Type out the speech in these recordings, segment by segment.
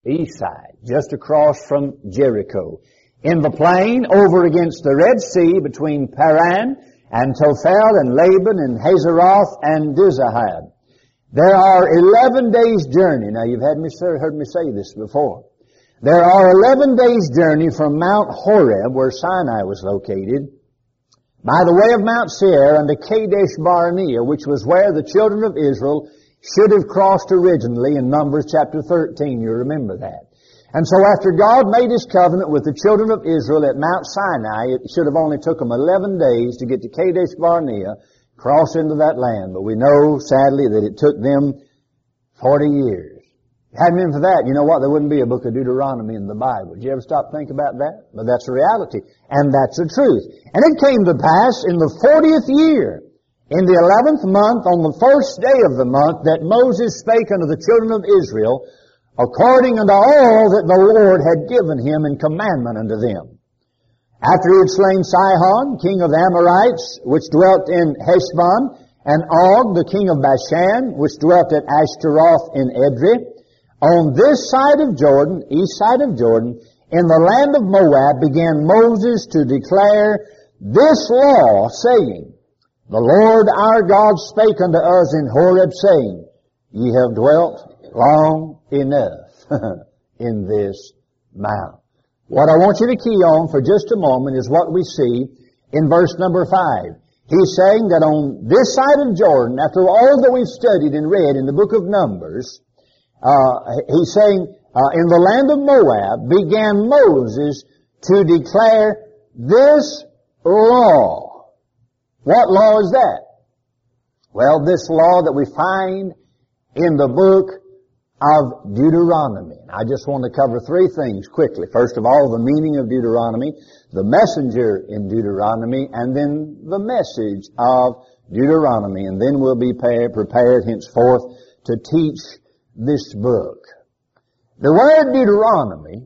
east side, just across from Jericho. In the plain over against the Red Sea between Paran and Tophel and Laban and Hazeroth and Dizahab. There are 11 days' journey. Now you've heard me say this before. There are 11 days' journey from Mount Horeb, where Sinai was located, by the way of Mount Seir unto Kadesh Barnea, which was where the children of Israel should have crossed originally in Numbers chapter 13. You remember that. And so after God made His covenant with the children of Israel at Mount Sinai, it should have only took them 11 days to get to Kadesh Barnea, cross into that land. But we know, sadly, that it took them 40 years. Hadn't been for that, you know what, there wouldn't be a book of Deuteronomy in the Bible. Did you ever stop to think about that? But that's a reality. And that's the truth. And it came to pass in the 40th year, in the 11th month, on the first day of the month, that Moses spake unto the children of Israel, according unto all that the Lord had given him in commandment unto them. After he had slain Sihon, king of the Amorites, which dwelt in Heshbon, and Og, the king of Bashan, which dwelt at Ashtaroth in Edrei, on this side of Jordan, east side of Jordan, in the land of Moab, began Moses to declare this law, saying, The Lord our God spake unto us in Horeb, saying, Ye have dwelt long enough in this mount. What I want you to key on for just a moment is what we see in verse number 5. He's saying that on this side of Jordan, after all that we've studied and read in the book of Numbers, he's saying, in the land of Moab began Moses to declare this law. What law is that? Well, this law that we find in the book of Deuteronomy. I just want to cover three things quickly. First of all, the meaning of Deuteronomy, the messenger in Deuteronomy, and then the message of Deuteronomy. And then we'll be prepared henceforth to teach this book. The word Deuteronomy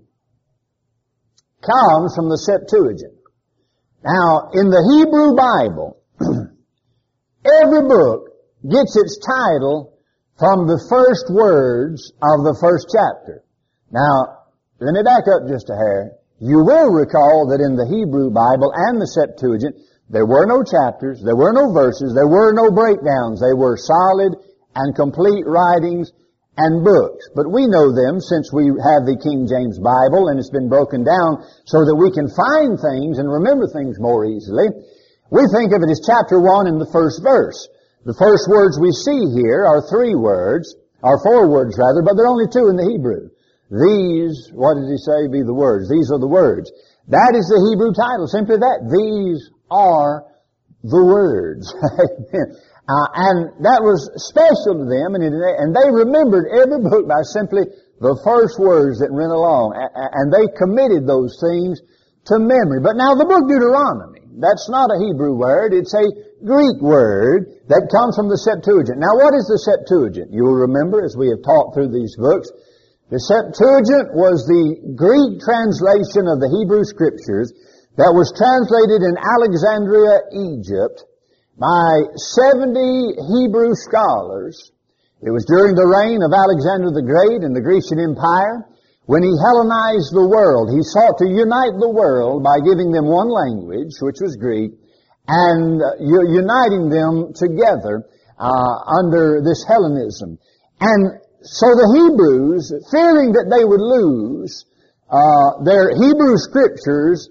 comes from the Septuagint. Now, in the Hebrew Bible, every book gets its title from the first words of the first chapter. Now, let me back up just a hair. You will recall that in the Hebrew Bible and the Septuagint, there were no chapters, there were no verses, there were no breakdowns. They were solid and complete writings and books. But we know them since we have the King James Bible, and it's been broken down so that we can find things and remember things more easily. We think of it as chapter 1 in the first verse. The first words we see here are four words rather, but there are only two in the Hebrew. These, what did he say, be the words? These are the words. That is the Hebrew title, simply that. These are the words. And that was special to them, and they remembered every book by simply the first words that went along, and they committed those things to memory. But now the book Deuteronomy, that's not a Hebrew word, it's a Greek word that comes from the Septuagint. Now what is the Septuagint? You'll remember as we have taught through these books, the Septuagint was the Greek translation of the Hebrew Scriptures that was translated in Alexandria, Egypt, by 70 Hebrew scholars. It was during the reign of Alexander the Great in the Grecian Empire, when he Hellenized the world. He sought to unite the world by giving them one language, which was Greek, and uniting them together under this Hellenism. And so the Hebrews, fearing that they would lose their Hebrew Scriptures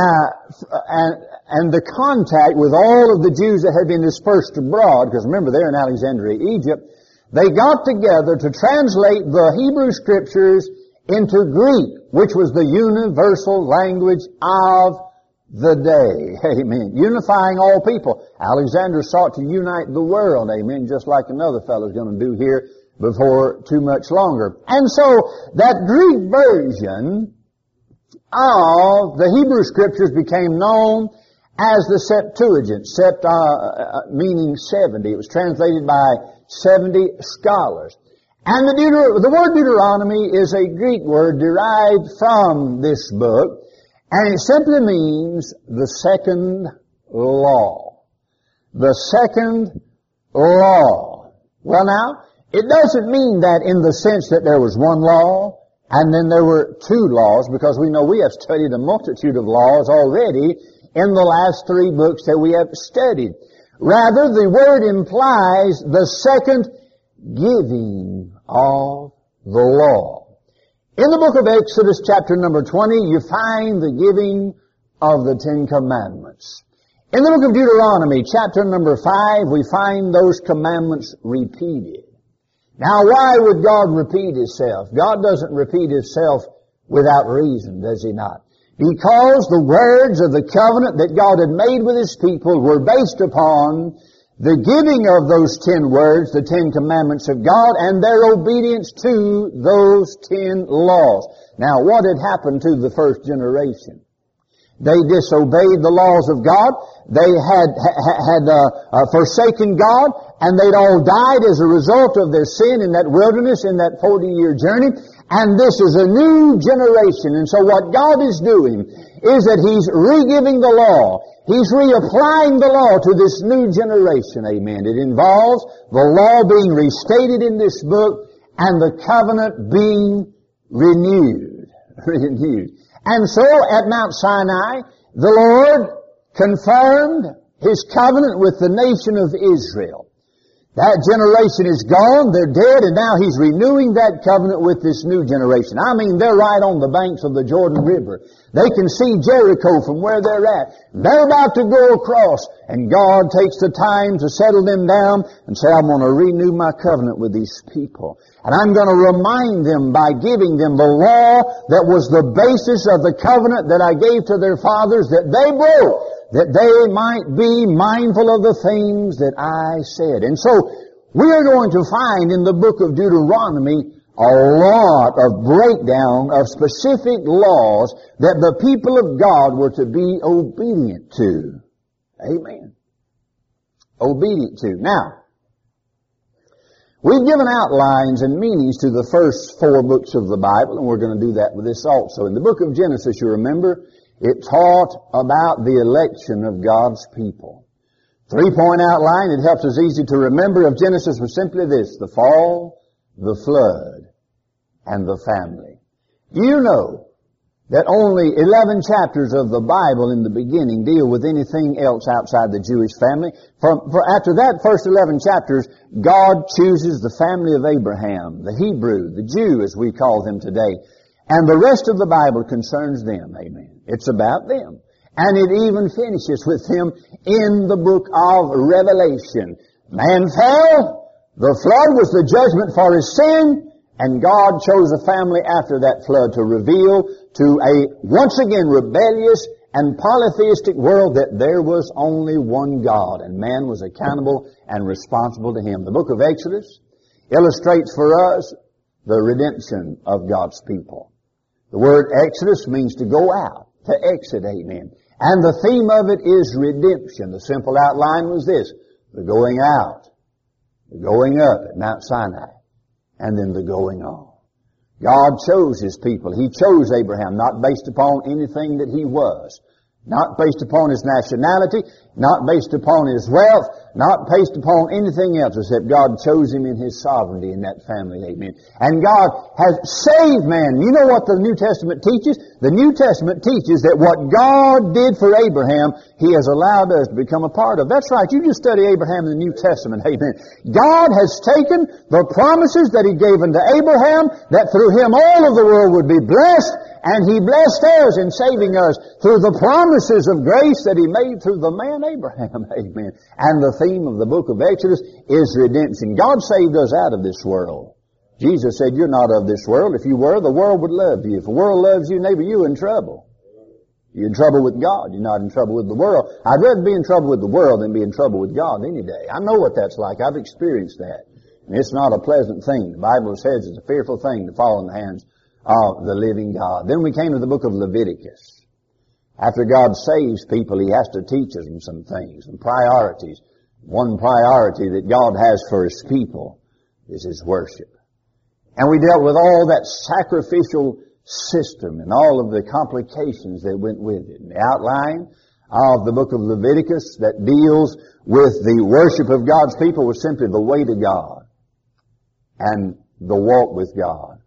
and the contact with all of the Jews that had been dispersed abroad, because remember they're in Alexandria, Egypt, they got together to translate the Hebrew Scriptures into Greek, which was the universal language of the day. Amen. Unifying all people. Alexander sought to unite the world. Amen. Just like another fellow's going to do here before too much longer. And so that Greek version of the Hebrew Scriptures became known as the Septuagint, meaning 70. It was translated by 70 scholars. And the word Deuteronomy is a Greek word derived from this book, and it simply means the second law. The second law. Well now, it doesn't mean that in the sense that there was one law And then there were 2 laws, because we know we have studied a multitude of laws already in the last 3 books that we have studied. Rather, the word implies the second giving of the law. In the book of Exodus, chapter number 20, you find the giving of the 10 commandments. In the book of Deuteronomy, chapter number 5, we find those commandments repeated. Now, why would God repeat Himself? God doesn't repeat Himself without reason, does He not? Because the words of the covenant that God had made with His people were based upon the giving of those 10 words, the 10 commandments of God, and their obedience to those 10 laws. Now, what had happened to the first generation? They disobeyed the laws of God. They had forsaken God, and they'd all died as a result of their sin in that wilderness, in that 40-year journey. And this is a new generation. And so what God is doing is that He's re-giving the law. He's reapplying the law to this new generation. Amen. It involves the law being restated in this book and the covenant being renewed. Renewed. And so at Mount Sinai, the Lord confirmed His covenant with the nation of Israel. That generation is gone, they're dead, and now He's renewing that covenant with this new generation. I mean, they're right on the banks of the Jordan River. They can see Jericho from where they're at. They're about to go across, and God takes the time to settle them down and say, I'm going to renew my covenant with these people. And I'm going to remind them by giving them the law that was the basis of the covenant that I gave to their fathers that they broke, that they might be mindful of the things that I said. And so, we are going to find in the book of Deuteronomy a lot of breakdown of specific laws that the people of God were to be obedient to. Amen. Obedient to. Now, we've given outlines and meanings to the first 4 books of the Bible, and we're going to do that with this also. In the book of Genesis, you remember, it taught about the election of God's people. 3-point outline, it helps us easy to remember, of Genesis was simply this: the fall, the flood, and the family. You know that only 11 chapters of the Bible in the beginning deal with anything else outside the Jewish family. For after that first 11 chapters, God chooses the family of Abraham, the Hebrew, the Jew as we call them today. And the rest of the Bible concerns them. Amen. It's about them. And it even finishes with them in the book of Revelation. Man fell, the flood was the judgment for his sin, and God chose a family after that flood to reveal to a once again rebellious and polytheistic world that there was only one God, and man was accountable and responsible to Him. The book of Exodus illustrates for us the redemption of God's people. The word Exodus means to go out, to exit, amen. And the theme of it is redemption. The simple outline was this: the going out, the going up at Mount Sinai, and then the going on. God chose His people. He chose Abraham not based upon anything that he was, not based upon his nationality, not based upon his wealth, not based upon anything else, except God chose him in His sovereignty in that family. Amen. And God has saved man. You know what the New Testament teaches? The New Testament teaches that what God did for Abraham, He has allowed us to become a part of. That's right. You just study Abraham in the New Testament. Amen. God has taken the promises that He gave unto Abraham, that through him all of the world would be blessed, and He blessed us in saving us through the promises of grace that He made through the man Abraham. Amen. And the theme of the book of Exodus is redemption. God saved us out of this world. Jesus said, you're not of this world. If you were, the world would love you. If the world loves you, neighbor, you're in trouble. You're in trouble with God. You're not in trouble with the world. I'd rather be in trouble with the world than be in trouble with God any day. I know what that's like. I've experienced that. And it's not a pleasant thing. The Bible says it's a fearful thing to fall in the hands of the living God. Then we came to the book of Leviticus. After God saves people, He has to teach them some things, some priorities. One priority that God has for His people is His worship. And we dealt with all that sacrificial system and all of the complications that went with it. And the outline of the book of Leviticus that deals with the worship of God's people was simply the way to God and the walk with God.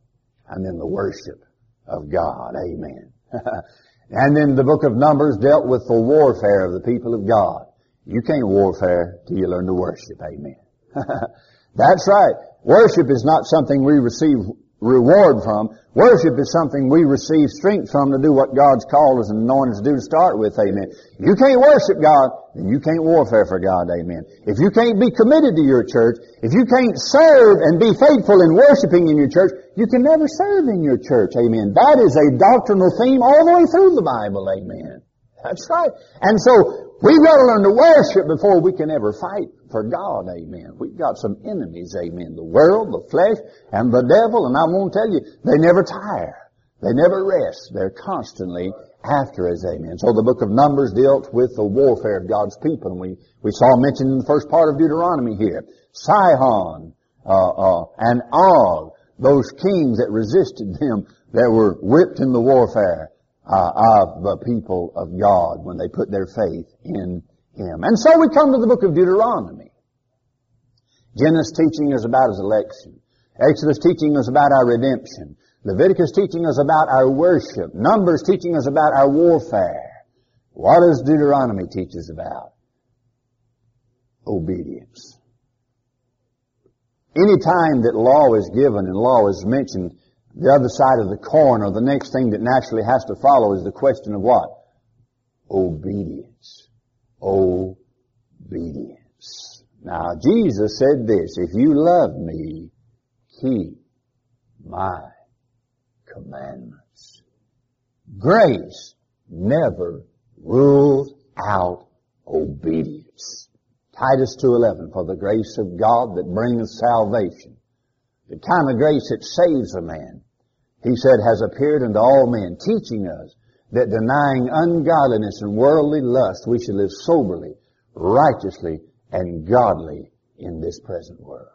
and then the worship of God. Amen. And then the book of Numbers dealt with the warfare of the people of God. You can't warfare till you learn to worship. Amen. That's right. Worship is not something we receive reward from. Worship is something we receive strength from to do what God's called us and anointed us to do to start with. Amen. You can't worship God, then you can't warfare for God. Amen. If you can't be committed to your church, if you can't serve and be faithful in worshiping in your church, you can never serve in your church. Amen. That is a doctrinal theme all the way through the Bible. Amen. That's right. And so, we've got to learn to worship before we can ever fight for God. Amen. We've got some enemies. Amen. The world, the flesh, and the devil. And I won't tell you, they never tire. They never rest. They're constantly after us. Amen. So the book of Numbers dealt with the warfare of God's people. And we saw mentioned in the first part of Deuteronomy here. Sihon and Og, those kings that resisted them, that were whipped in the warfare of the people of God when they put their faith in Him. And so we come to the book of Deuteronomy. Genesis teaching us about His election. Exodus teaching us about our redemption. Leviticus teaching us about our worship. Numbers teaching us about our warfare. What does Deuteronomy teach us about? Obedience. Any time that law is given and law is mentioned, the other side of the coin, or the next thing that naturally has to follow, is the question of what? Obedience. Obedience. Now, Jesus said this, if you love me, keep my commandments. Grace never rules out obedience. Titus 2:11, for the grace of God that bringeth salvation, the kind of grace that saves a man, He said, has appeared unto all men, teaching us that denying ungodliness and worldly lust, we should live soberly, righteously, and godly in this present world.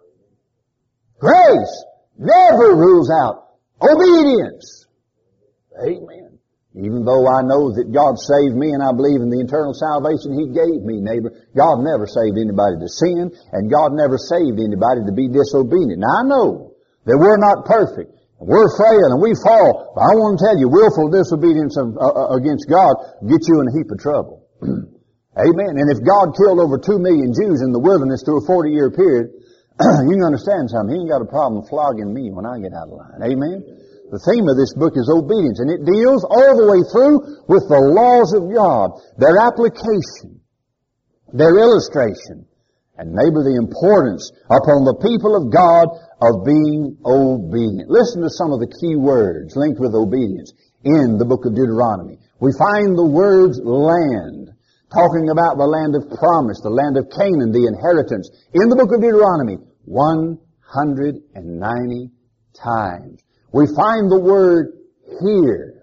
Grace never rules out obedience. Amen. Even though I know that God saved me and I believe in the eternal salvation He gave me, neighbor, God never saved anybody to sin, and God never saved anybody to be disobedient. Now I know that we're not perfect, and we're frail, and we fall, but I want to tell you, willful disobedience against God gets you in a heap of trouble. Amen. And if God killed over 2 million Jews in the wilderness through a 40-year period, you can understand something. He ain't got a problem flogging me when I get out of line. Amen. The theme of this book is obedience, and it deals all the way through with the laws of God, their application, their illustration, and maybe the importance upon the people of God of being obedient. Listen to some of the key words linked with obedience in the book of Deuteronomy. We find the words land, talking about the land of promise, the land of Canaan, the inheritance, in the book of Deuteronomy 190 times. We find the word hear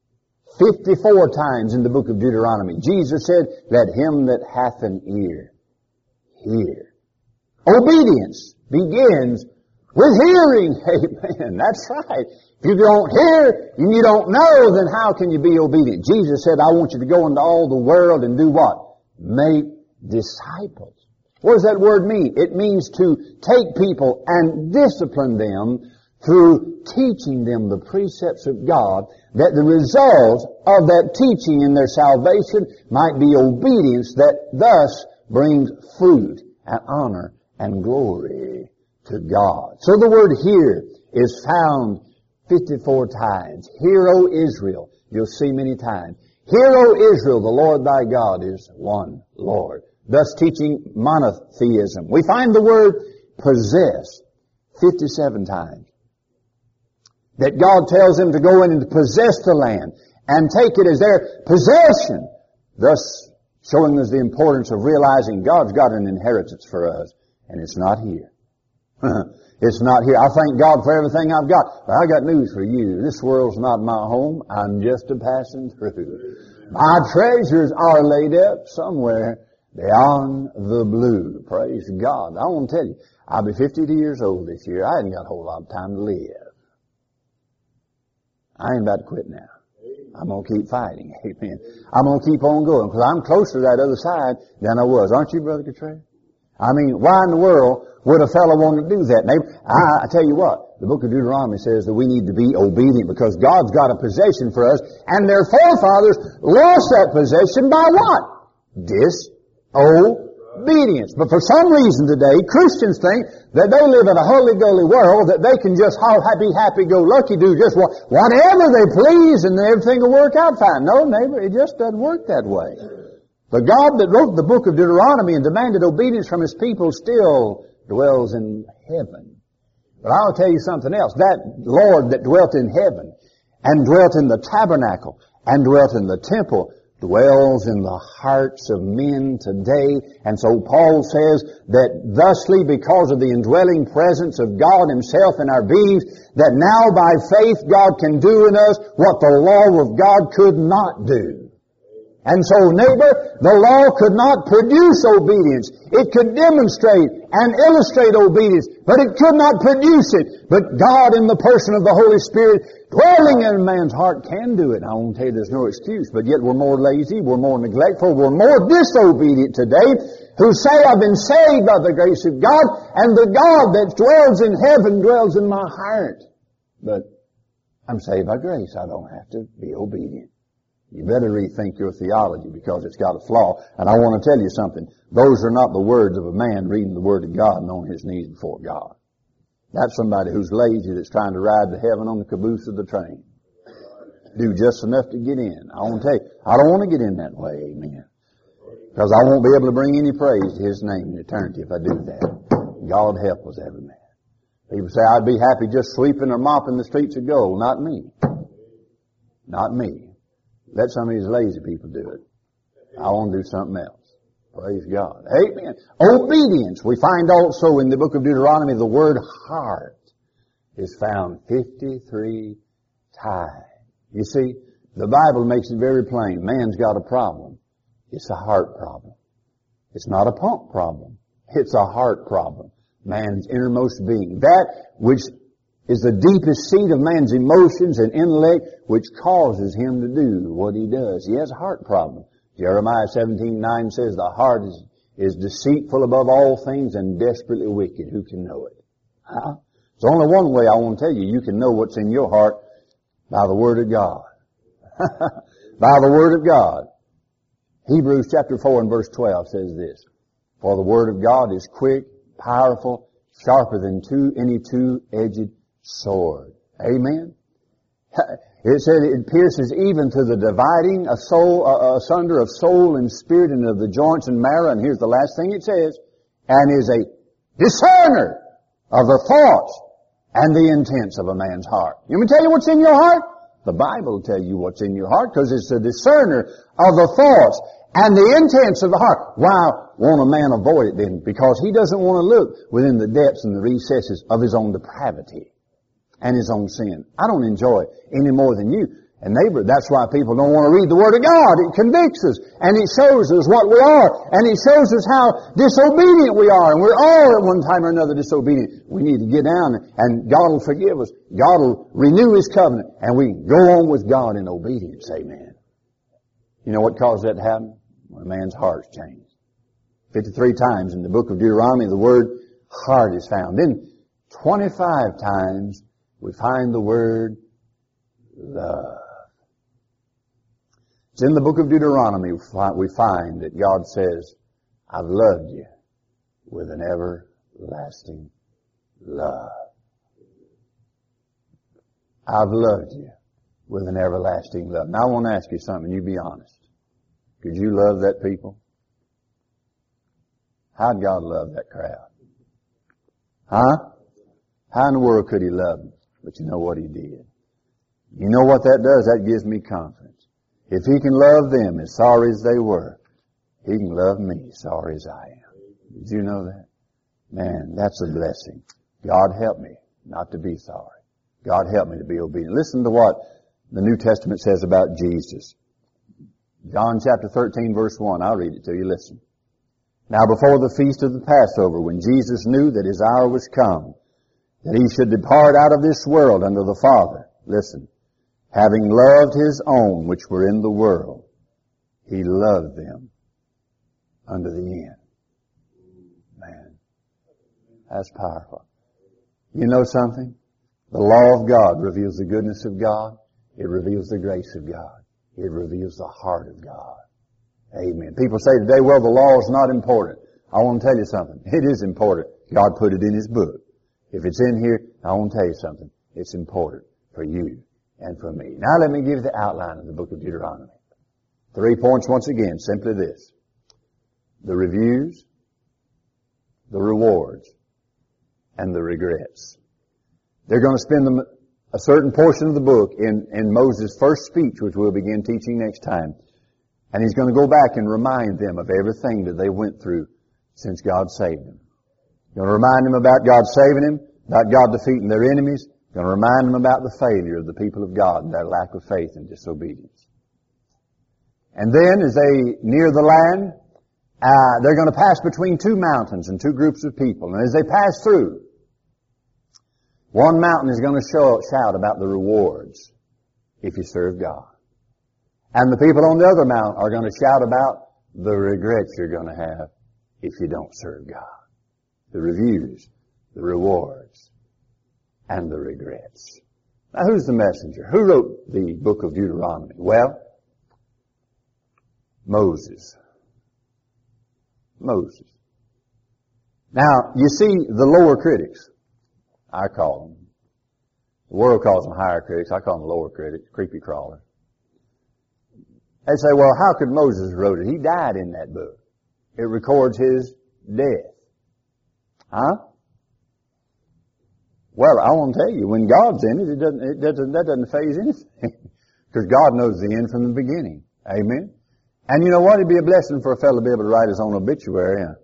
54 times in the book of Deuteronomy. Jesus said, let him that hath an ear hear. Obedience begins with hearing. Amen. That's right. If you don't hear and you don't know, then how can you be obedient? Jesus said, I want you to go into all the world and do what? Make disciples. What does that word mean? It means to take people and discipline them through teaching them the precepts of God, that the result of that teaching in their salvation might be obedience that thus brings fruit and honor and glory to God. So the word hear is found 54 times. Hear, O Israel. You'll see many times. Hear, O Israel, the Lord thy God is one Lord. Thus teaching monotheism. We find the word possess 57 times. That God tells them to go in and to possess the land and take it as their possession, thus showing us the importance of realizing God's got an inheritance for us, and it's not here. It's not here. I thank God for everything I've got, but I got news for you. This world's not my home. I'm just a passing through. My treasures are laid up somewhere beyond the blue. Praise God. I want to tell you, I'll be 52 years old this year. I ain't got a whole lot of time to live. I ain't about to quit now. I'm going to keep fighting. Amen. I'm going to keep on going because I'm closer to that other side than I was. Aren't you, Brother Cottrell? I mean, why in the world would a fellow want to do that, neighbor? I tell you what, the book of Deuteronomy says that we need to be obedient because God's got a possession for us, and their forefathers lost that possession by what? Disobedience. But for some reason today, Christians think that they live in a holy-goly world, that they can just be happy-go-lucky, do just whatever they please, and everything will work out fine. No, neighbor, it just doesn't work that way. The God that wrote the book of Deuteronomy and demanded obedience from His people still dwells in heaven. But I'll tell you something else. That Lord that dwelt in heaven and dwelt in the tabernacle and dwelt in the temple dwells in the hearts of men today. And so Paul says that thusly, because of the indwelling presence of God Himself in our beings, that now by faith God can do in us what the law of God could not do. And so, neighbor, the law could not produce obedience. It could demonstrate and illustrate obedience, but it could not produce it. But God, in the person of the Holy Spirit, dwelling in a man's heart, can do it. I won't tell you there's no excuse, but yet we're more lazy, we're more neglectful, we're more disobedient today, who say, I've been saved by the grace of God, and the God that dwells in heaven dwells in my heart. But I'm saved by grace. I don't have to be obedient. You better rethink your theology because it's got a flaw. And I want to tell you something. Those are not the words of a man reading the Word of God and on his knees before God. That's somebody who's lazy that's trying to ride to heaven on the caboose of the train. Do just enough to get in. I want to tell you, I don't want to get in that way, amen. Because I won't be able to bring any praise to His name in eternity if I do that. God help us, every man. People say, I'd be happy just sweeping or mopping the streets of gold. Not me. Not me. Let some of these lazy people do it. I want to do something else. Praise God. Amen. Obedience. We find also in the book of Deuteronomy the word heart is found 53 times. You see, the Bible makes it very plain. Man's got a problem. It's a heart problem. It's not a pump problem. It's a heart problem. Man's innermost being. That which is the deepest seat of man's emotions and intellect, which causes him to do what he does. He has a heart problem. Jeremiah 17:9 says, the heart is deceitful above all things and desperately wicked. Who can know it? There's only one way I want to tell you. You can know what's in your heart by the Word of God. By the Word of God. Hebrews chapter 4 and verse 12 says this, for the Word of God is quick, powerful, sharper than any two-edged sword. Amen. It said it pierces even to the dividing asunder of soul and spirit and of the joints and marrow. And here's the last thing it says, and is a discerner of the thoughts and the intents of a man's heart. You want me to tell you what's in your heart? The Bible will tell you what's in your heart because it's a discerner of the thoughts and the intents of the heart. Why won't a man avoid it then? Because he doesn't want to look within the depths and the recesses of his own depravity and his own sin. I don't enjoy it any more than you. And neighbor, that's why people don't want to read the Word of God. It convicts us, and it shows us what we are, and it shows us how disobedient we are, and we're all at one time or another disobedient. We need to get down, and God will forgive us. God will renew His covenant, and we go on with God in obedience. Amen. You know what caused that to happen? When a man's heart's changed. 53 times in the book of Deuteronomy, the word heart is found. Then 25 times we find the word love. It's in the book of Deuteronomy we find that God says, I've loved you with an everlasting love. I've loved you with an everlasting love. Now I want to ask you something, you be honest. Could you love that people? How'd God love that crowd? Huh? How in the world could He love them? But you know what He did. You know what that does? That gives me confidence. If He can love them as sorry as they were, He can love me sorry as I am. Did you know that? Man, that's a blessing. God help me not to be sorry. God help me to be obedient. Listen to what the New Testament says about Jesus. John chapter 13 verse 1. I'll read it to you. Listen. Now before the feast of the Passover, when Jesus knew that His hour was come, that He should depart out of this world unto the Father. Listen. Having loved His own which were in the world, He loved them unto the end. Man. That's powerful. You know something? The law of God reveals the goodness of God. It reveals the grace of God. It reveals the heart of God. Amen. People say today, well, the law is not important. I want to tell you something. It is important. God put it in His book. If it's in here, I want to tell you something. It's important for you and for me. Now let me give you the outline of the book of Deuteronomy. 3 points once again, simply this. The reviews, the rewards, and the regrets. They're going to spend a certain portion of the book in Moses' first speech, which we'll begin teaching next time. And he's going to go back and remind them of everything that they went through since God saved them. He's going to remind them about God saving them, about God defeating their enemies. He's going to remind them about the failure of the people of God and their lack of faith and disobedience. And then as they near the land, they're going to pass between two mountains and two groups of people. And as they pass through, one mountain is going to shout about the rewards if you serve God. And the people on the other mountain are going to shout about the regrets you're going to have if you don't serve God. The reviews, the rewards, and the regrets. Now who's the messenger? Who wrote the book of Deuteronomy? Well, Moses. Moses. Now, you see, the lower critics, I call them. The world calls them higher critics. I call them lower critics, creepy crawlers. They say, well, how could Moses wrote it? He died in that book. It records his death. Huh? Well, I want to tell you, when God's in it, that doesn't faze anything. Because God knows the end from the beginning. Amen? And you know what? It'd be a blessing for a fellow to be able to write his own obituary. Huh?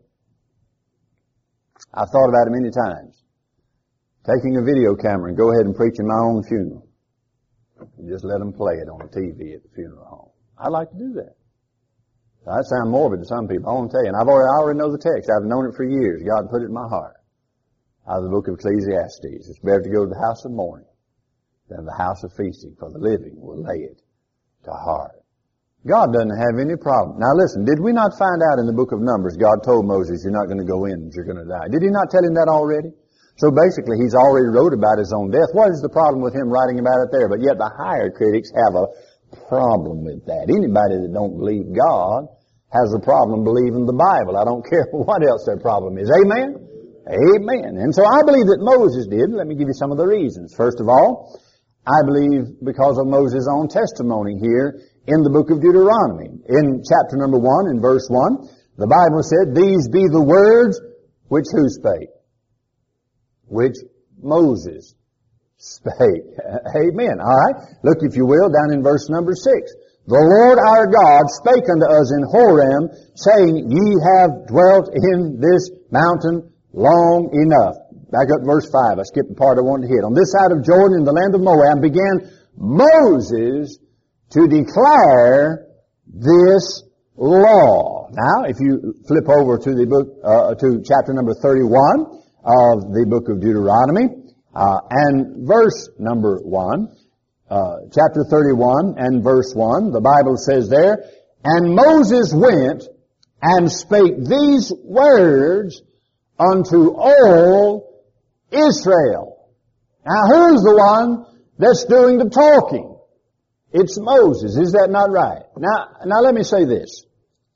I've thought about it many times. Taking a video camera and go ahead and preaching my own funeral. And just let them play it on the TV at the funeral home. I'd like to do that. Now, that sounds morbid to some people. I want to tell you. And I already know the text. I've known it for years. God put it in my heart. Out of the book of Ecclesiastes. It's better to go to the house of mourning than the house of feasting, for the living will lay it to heart. God doesn't have any problem. Now listen, did we not find out in the book of Numbers, God told Moses, you're not going to go in, you're going to die. Did He not tell him that already? So basically, He's already wrote about His own death. What is the problem with Him writing about it there? But yet the higher critics have a problem with that. Anybody that don't believe God has a problem believing the Bible. I don't care what else their problem is. Amen? Amen. And so I believe that Moses did. Let me give you some of the reasons. First of all, I believe because of Moses' own testimony here in the book of Deuteronomy. In chapter number 1, in verse 1, the Bible said, these be the words which who spake? Which Moses spake. Amen. All right. Look, if you will, down in verse number 6. The Lord our God spake unto us in Horeb, saying, ye have dwelt in this mountain long enough. Back up to verse 5. I skipped the part I wanted to hit. On this side of Jordan, in the land of Moab, began Moses to declare this law. Now, if you flip over to the book, to chapter number 31 of the book of Deuteronomy, and verse number 1, chapter 31 and verse 1, the Bible says there, and Moses went and spake these words unto all Israel. Now, who's the one that's doing the talking? It's Moses. Is that not right? Now let me say this.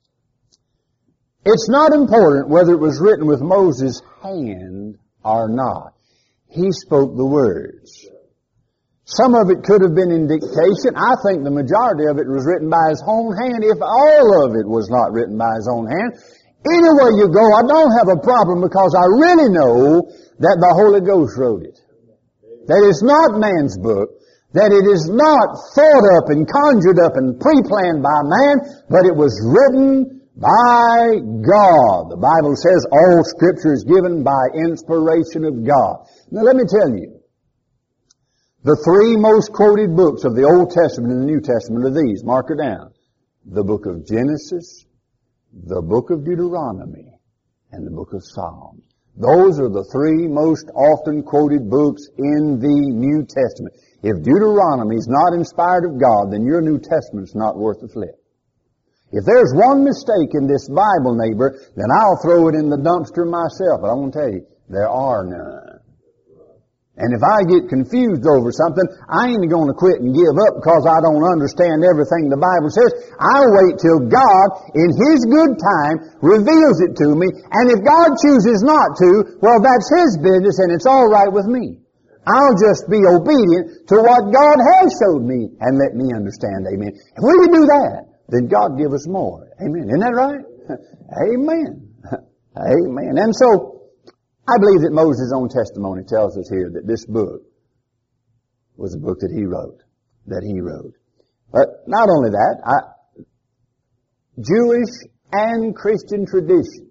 It's not important whether it was written with Moses' hand or not. He spoke the words. Some of it could have been in dictation. I think the majority of it was written by his own hand, if all of it was not written by his own hand. Anywhere you go, I don't have a problem because I really know that the Holy Ghost wrote it. That it's not man's book. That it is not thought up and conjured up and pre-planned by man, but it was written by God. The Bible says all Scripture is given by inspiration of God. Now let me tell you, the 3 most quoted books of the Old Testament and the New Testament are these. Mark it down. The book of Genesis, the book of Deuteronomy, and the book of Psalms. Those are the 3 most often quoted books in the New Testament. If Deuteronomy is not inspired of God, then your New Testament's not worth the flip. If there's one mistake in this Bible, neighbor, then I'll throw it in the dumpster myself. But I want to tell you, there are none. And if I get confused over something, I ain't going to quit and give up because I don't understand everything the Bible says. I'll wait till God, in His good time, reveals it to me. And if God chooses not to, well, that's His business and it's all right with me. I'll just be obedient to what God has showed me and let me understand. Amen. If we can do that, then God give us more. Amen. Isn't that right? Amen. Amen. And so, I believe that Moses' own testimony tells us here that this book was a book that he wrote. But not only that, Jewish and Christian tradition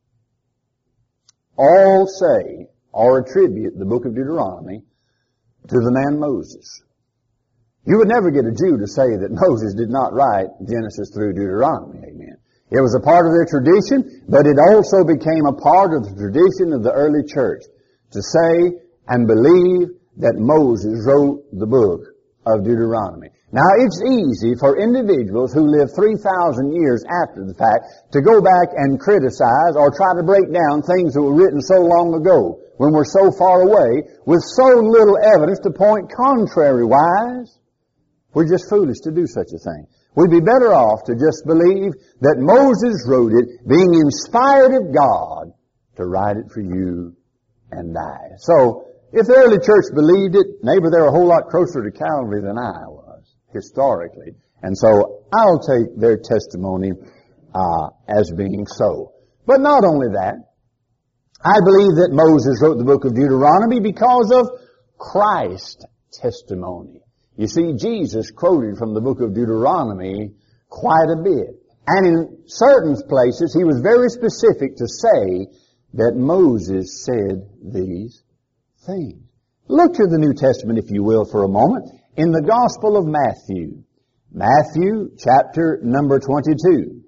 all say or attribute the book of Deuteronomy to the man Moses. You would never get a Jew to say that Moses did not write Genesis through Deuteronomy. Amen. It was a part of their tradition, but it also became a part of the tradition of the early church to say and believe that Moses wrote the book of Deuteronomy. Now, it's easy for individuals who live 3,000 years after the fact to go back and criticize or try to break down things that were written so long ago when we're so far away with so little evidence to point contrary-wise. We're just foolish to do such a thing. We'd be better off to just believe that Moses wrote it, being inspired of God, to write it for you and I. So, if the early church believed it, neighbor, they're a whole lot closer to Calvary than I was, historically. And so, I'll take their testimony as being so. But not only that, I believe that Moses wrote the book of Deuteronomy because of Christ's testimony. You see, Jesus quoted from the book of Deuteronomy quite a bit. And in certain places, he was very specific to say that Moses said these things. Look to the New Testament, if you will, for a moment, in the Gospel of Matthew. Matthew chapter number 22.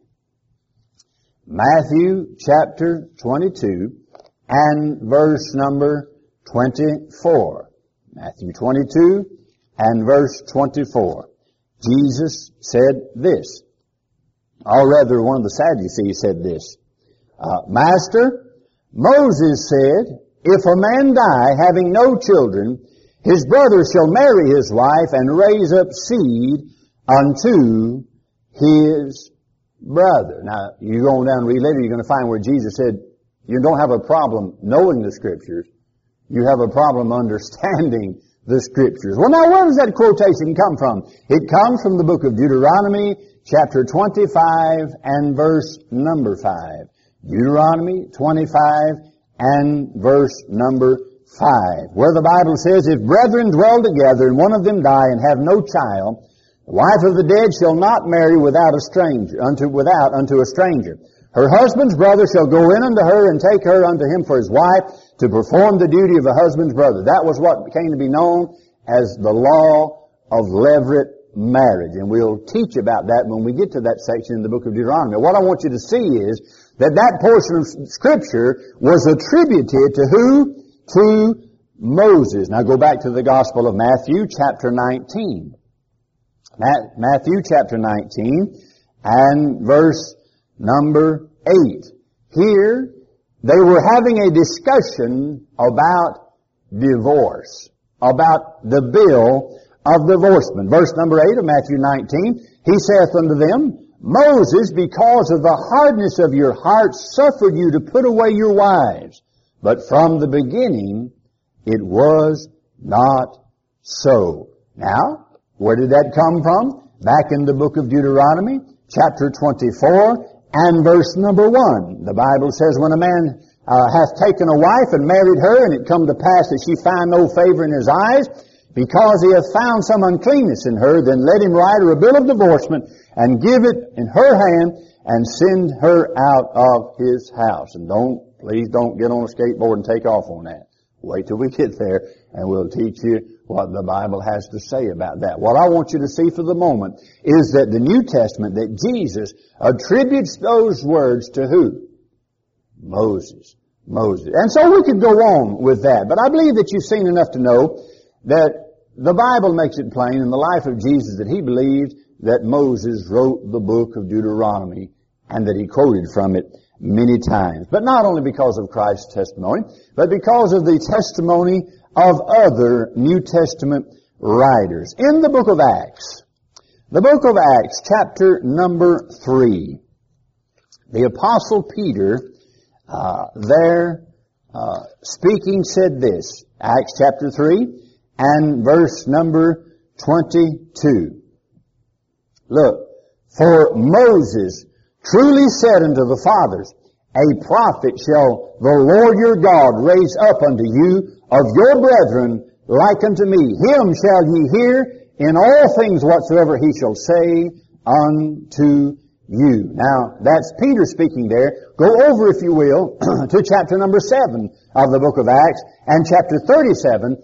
Matthew chapter 22 and verse number 24. Matthew 22 and verse 24. Jesus said this. Or rather, one of the Sadducees said this. Master, Moses said, if a man die having no children, his brother shall marry his wife and raise up seed unto his brother. Now, you go on down and read later, you're going to find where Jesus said, you don't have a problem knowing the Scriptures. You have a problem understanding the Scriptures. Well, now, where does that quotation come from? It comes from the book of Deuteronomy, chapter 25 and verse number 5. Deuteronomy 25 and verse number 5, where the Bible says, if brethren dwell together and one of them die and have no child, the wife of the dead shall not marry unto a stranger. Her husband's brother shall go in unto her and take her unto him for his wife to perform the duty of a husband's brother. That was what came to be known as the law of levirate marriage. And we'll teach about that when we get to that section in the book of Deuteronomy. What I want you to see is that that portion of Scripture was attributed to who? To Moses. Now go back to the Gospel of Matthew, chapter 19. Matthew, chapter 19, and verse number 8. Here, they were having a discussion about divorce, about the bill of divorcement. Verse number 8 of Matthew 19, he saith unto them, Moses, because of the hardness of your hearts, suffered you to put away your wives. But from the beginning, it was not so. Now, where did that come from? Back in the book of Deuteronomy, chapter 24, and verse number 1. The Bible says, when a man hath taken a wife and married her, and it come to pass that she find no favor in his eyes, because he hath found some uncleanness in her, then let him write her a bill of divorcement, and give it in her hand, and send her out of his house. And please don't get on a skateboard and take off on that. Wait till we get there, and we'll teach you what the Bible has to say about that. What I want you to see for the moment is that the New Testament, that Jesus attributes those words to who? Moses. And so we could go on with that. But I believe that you've seen enough to know that the Bible makes it plain in the life of Jesus that he believed that Moses wrote the book of Deuteronomy and that he quoted from it many times. But not only because of Christ's testimony, but because of the testimony of other New Testament writers. In the book of Acts, chapter number 3, the Apostle Peter, speaking, said this, Acts chapter 3 and verse number 22. Look, for Moses truly said unto the fathers, a prophet shall the Lord your God raise up unto you of your brethren like unto me. Him shall ye hear in all things whatsoever he shall say unto you. Now, that's Peter speaking there. Go over, if you will, to chapter number 7 of the book of Acts and chapter 37.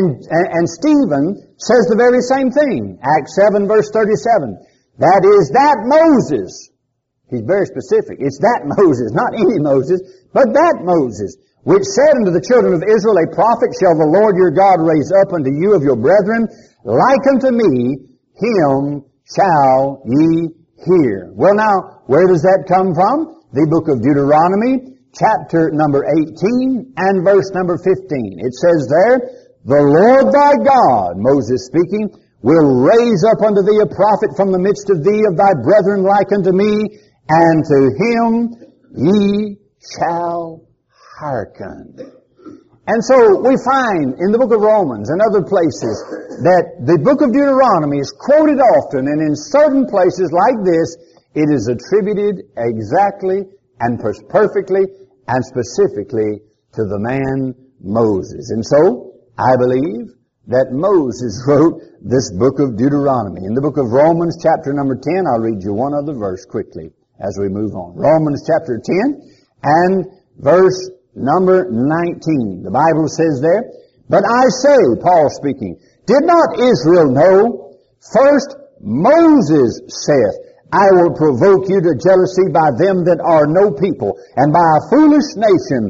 And Stephen says the very same thing. Acts 7 verse 37. That is that Moses. He's very specific. It's that Moses, not any Moses, but that Moses, which said unto the children of Israel, a prophet shall the Lord your God raise up unto you of your brethren, like unto me, him shall ye hear. Well now, where does that come from? The book of Deuteronomy, chapter number 18 and verse number 15. It says there, the Lord thy God, Moses speaking, will raise up unto thee a prophet from the midst of thee of thy brethren like unto me, and to him ye shall hearken. And so we find in the book of Romans and other places that the book of Deuteronomy is quoted often, and in certain places like this, it is attributed exactly and perfectly and specifically to the man Moses. And so, I believe that Moses wrote this book of Deuteronomy. In the book of Romans chapter number 10, I'll read you one other verse quickly as we move on. Romans chapter 10 and verse number 19. The Bible says there, but I say, Paul speaking, did not Israel know? First Moses saith, I will provoke you to jealousy by them that are no people, and by a foolish nation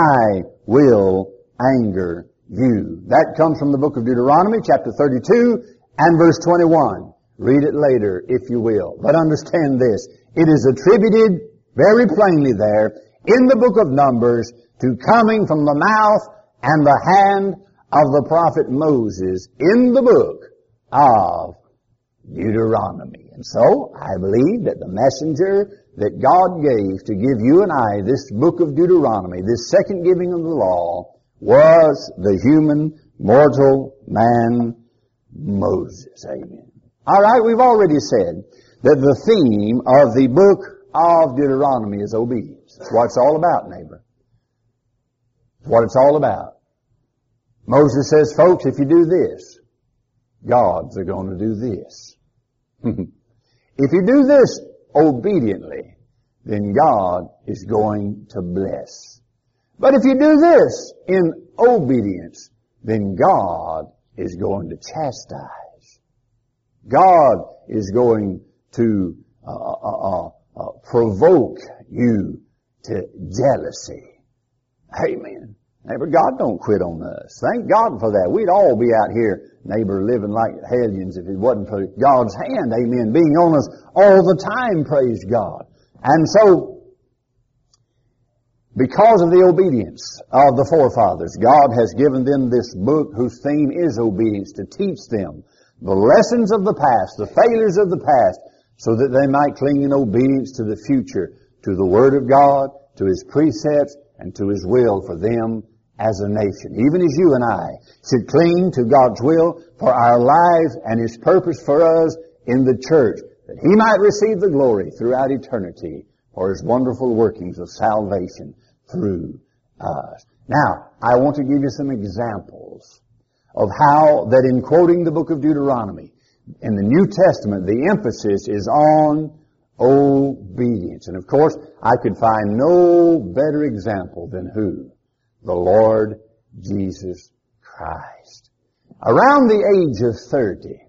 I will anger you. That comes from the book of Deuteronomy, chapter 32 and verse 21. Read it later, if you will. But understand this. It is attributed very plainly there in the book of Numbers to coming from the mouth and the hand of the prophet Moses in the book of Deuteronomy. And so, I believe that the messenger that God gave to give you and I this book of Deuteronomy, this second giving of the law, was the human, mortal man, Moses. Amen. All right, we've already said that the theme of the book of Deuteronomy is obedience. That's what it's all about, neighbor. That's what it's all about. Moses says, folks, if you do this, God's are going to do this. If you do this obediently, then God is going to bless. But if you do this in obedience, then God is going to chastise. God is going to provoke you to jealousy. Amen. Neighbor, God don't quit on us. Thank God for that. We'd all be out here, neighbor, living like hellions if it wasn't for God's hand, amen, being on us all the time, praise God. And so, because of the obedience of the forefathers, God has given them this book whose theme is obedience, to teach them the lessons of the past, the failures of the past, so that they might cling in obedience to the future, to the Word of God, to His precepts, and to His will for them as a nation. Even as you and I should cling to God's will for our lives and His purpose for us in the church, that He might receive the glory throughout eternity for His wonderful workings of salvation through us. Now, I want to give you some examples of how that in quoting the book of Deuteronomy, in the New Testament, the emphasis is on obedience. And of course, I could find no better example than who? The Lord Jesus Christ. Around the age of 30,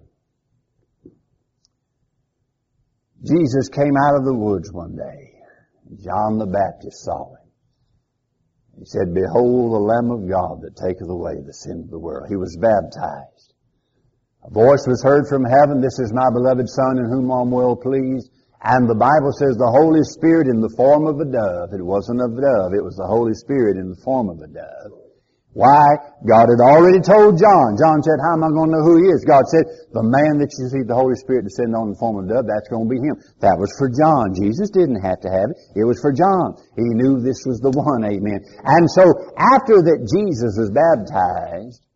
Jesus came out of the woods one day. John the Baptist saw Him. He said, behold the Lamb of God that taketh away the sin of the world. He was baptized A voice was heard from heaven, "This is my beloved Son in whom I'm well pleased." And the Bible says the Holy Spirit in the form of a dove. It wasn't a dove, it was the Holy Spirit in the form of a dove. Why? God had already told John. John said, "How am I going to know who he is?" God said, "The man that you see the Holy Spirit descend on in the form of a dove, that's going to be him." That was for John. Jesus didn't have to have it. It was for John. He knew this was the one, amen. And so, after that Jesus was baptized,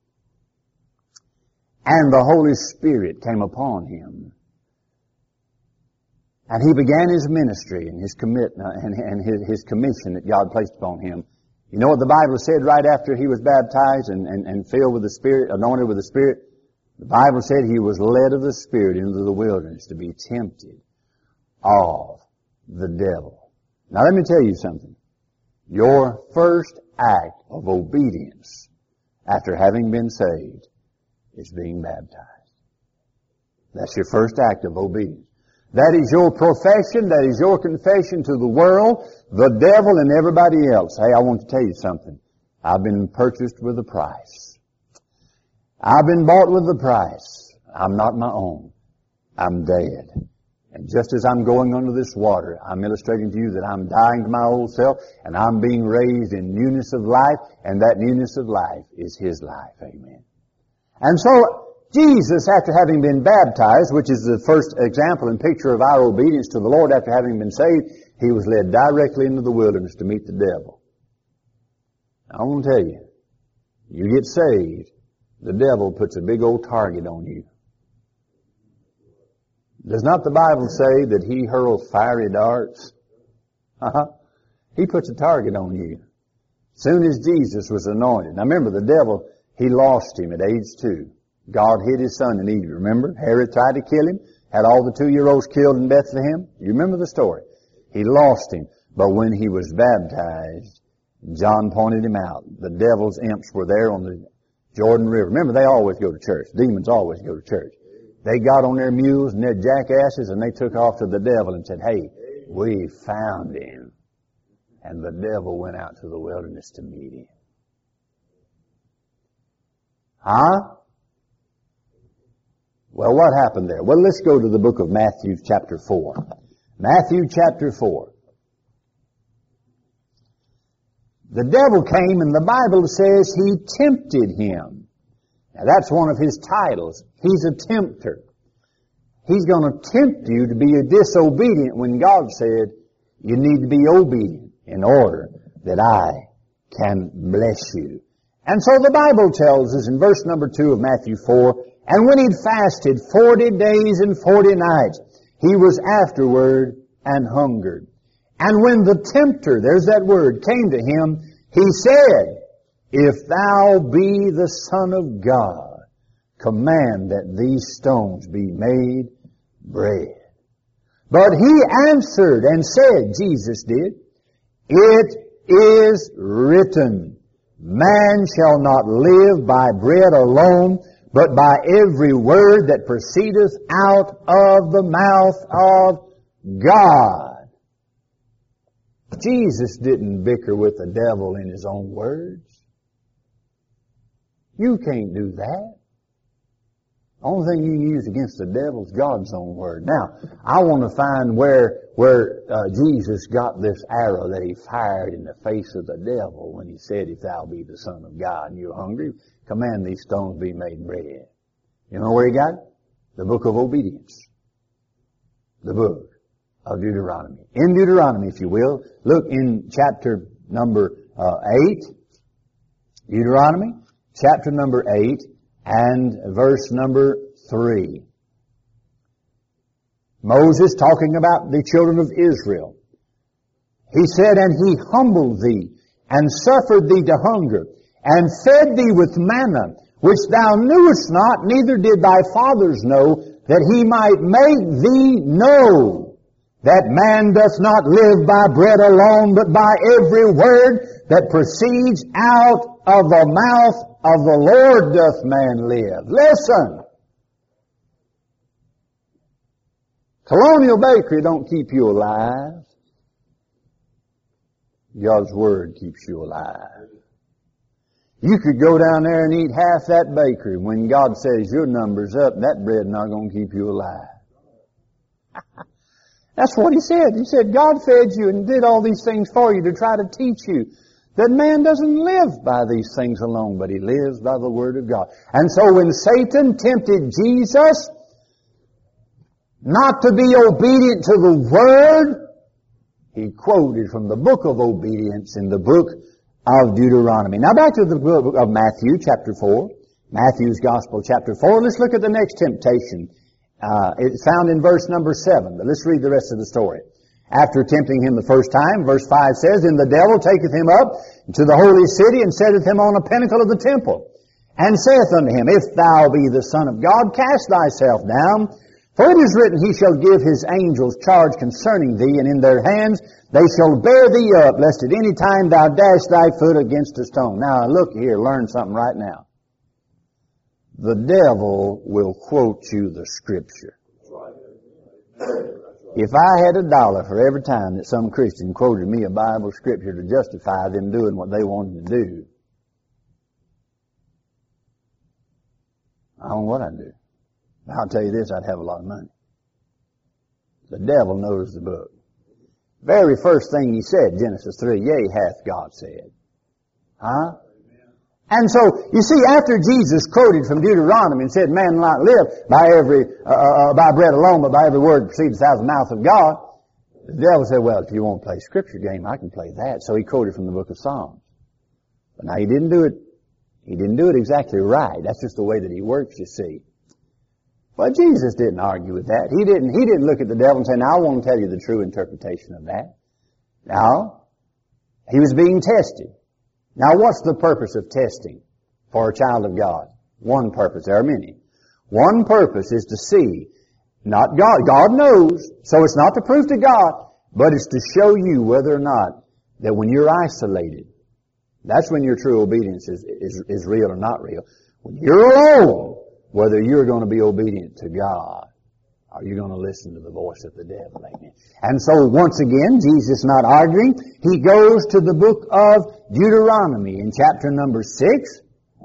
and the Holy Spirit came upon him, and he began his ministry and his commitment and his commission that God placed upon him. You know what the Bible said right after he was baptized and filled with the Spirit, anointed with the Spirit? The Bible said he was led of the Spirit into the wilderness to be tempted of the devil. Now let me tell you something. Your first act of obedience after having been saved is being baptized. That's your first act of obedience. That is your profession. That is your confession to the world, the devil, and everybody else. Hey, I want to tell you something. I've been purchased with a price. I've been bought with a price. I'm not my own. I'm dead. And just as I'm going under this water, I'm illustrating to you that I'm dying to my old self, and I'm being raised in newness of life, and that newness of life is His life. Amen. And so, Jesus, after having been baptized, which is the first example and picture of our obedience to the Lord after having been saved, He was led directly into the wilderness to meet the devil. Now, I want to tell you, you get saved, the devil puts a big old target on you. Does not the Bible say that he hurls fiery darts? He puts a target on you. As soon as Jesus was anointed. Now remember, the devil, he lost him at age 2. God hid His son in Egypt, remember? Herod tried to kill him, had all the 2-year-olds killed in Bethlehem. You remember the story. He lost him. But when he was baptized, John pointed him out. The devil's imps were there on the Jordan River. Remember, they always go to church. Demons always go to church. They got on their mules and their jackasses and they took off to the devil and said, "Hey, we found him." And the devil went out to the wilderness to meet him. Well, what happened there? Well, let's go to the book of Matthew chapter 4. Matthew chapter 4. The devil came and the Bible says he tempted him. Now that's one of his titles. He's a tempter. He's going to tempt you to be disobedient when God said you need to be obedient in order that I can bless you. And so the Bible tells us in verse number 2 of Matthew 4, "And when he'd fasted 40 days and 40 nights, he was afterward and hungered. And when the tempter," there's that word, "came to him, he said, If thou be the Son of God, command that these stones be made bread. But he answered and said," Jesus did, "It is written, Man shall not live by bread alone, but by every word that proceedeth out of the mouth of God." Jesus didn't bicker with the devil in His own words. You can't do that. The only thing you can use against the devil is God's own word. Now, I want to find where Jesus got this arrow that He fired in the face of the devil when He said, "If thou be the Son of God and you're hungry, command these stones be made bread." You know where He got it? The book of obedience. The book of Deuteronomy. In Deuteronomy, if you will, look in chapter number 8. Deuteronomy, chapter number 8, and verse number 3. Moses talking about the children of Israel. He said, "And He humbled thee, and suffered thee to hunger, and fed thee with manna, which thou knewest not, neither did thy fathers know, that He might make thee know that man doth not live by bread alone, but by every word that proceeds out of the mouth of the Lord doth man live." Listen! Colonial Bakery don't keep you alive. God's Word keeps you alive. You could go down there and eat half that bakery. When God says your number's up, that bread's not going to keep you alive. That's what He said. He said God fed you and did all these things for you to try to teach you that man doesn't live by these things alone, but he lives by the Word of God. And so when Satan tempted Jesus not to be obedient to the Word, he quoted from the book of obedience in the book of Deuteronomy. Now back to the book of Matthew, chapter 4. Matthew's Gospel, chapter 4. Let's look at the next temptation. It's found in verse number 7. But let's read the rest of the story. After tempting him the first time, verse 5 says, "And the devil taketh him up to the holy city, and setteth him on a pinnacle of the temple, and saith unto him, If thou be the Son of God, cast thyself down. For it is written, He shall give His angels charge concerning thee, and in their hands they shall bear thee up, lest at any time thou dash thy foot against a stone." Now look here, learn something right now. The devil will quote you the Scripture. If I had $1 for every time that some Christian quoted me a Bible Scripture to justify them doing what they wanted to do, I don't know what I'd do. I'll tell you this, I'd have a lot of money. The devil knows the book. Very first thing he said, Genesis 3, "Yea, hath God said." Huh? And so, you see, after Jesus quoted from Deuteronomy and said, "Man will not live by by bread alone, but by every word that proceeds out of the mouth of God," the devil said, "Well, if you want to play Scripture game, I can play that." So he quoted from the book of Psalms. But now he didn't do it. He didn't do it exactly right. That's just the way that he works, you see. But Jesus didn't argue with that. He didn't look at the devil and say, "Now I want to tell you the true interpretation of that." Now, he was being tested. Now, what's the purpose of testing for a child of God? One purpose. There are many. One purpose is to see, not God. God knows, so it's not to prove to God, but it's to show you whether or not that when you're isolated, that's when your true obedience is real or not real. When you're alone, whether you're going to be obedient to God, or you're going to listen to the voice of the devil. Amen. And so once again, Jesus not arguing, he goes to the book of Deuteronomy in chapter number 6